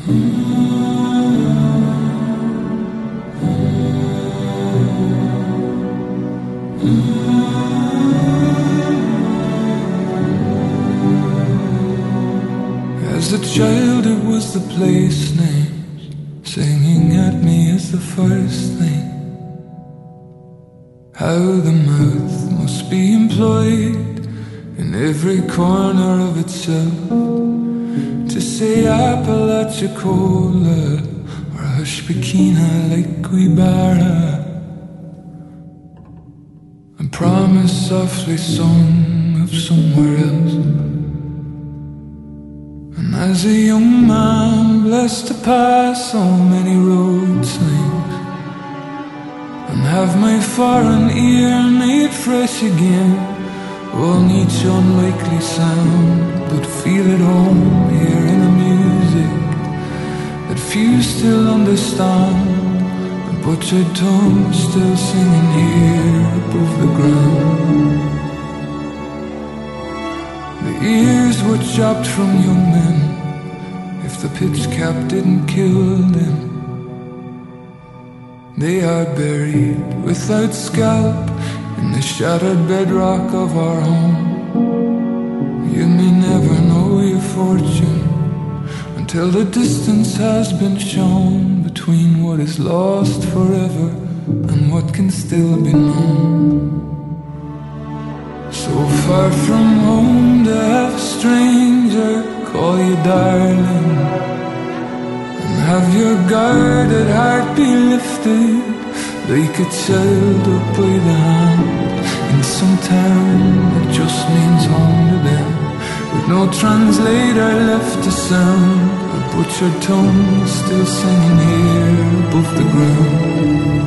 As a child it was the place names singing at me as the first thing. How the mouth must be employed in every corner of itself to say Apalachicola or Hushpekina like Guibara, and promise softly sung of somewhere else. And as a young man blessed to pass so many road signs and have my foreign ear made fresh again, on each unlikely sound, but feel at home here in a music that few still understand, a butchered tongue still singing here above the ground. The ears were chopped from young men if the pitch cap didn't kill them. They are buried without scalp in the shattered bedrock of our home. You may never know your fortune until the distance has been shown between what is lost forever and what can still be known. So far from home to have a stranger call you darling, and have your guarded heart be lifted like a child up by the hand in some town that just means home to them, with no translator left to sound, a butchered tongue still singing here above the ground.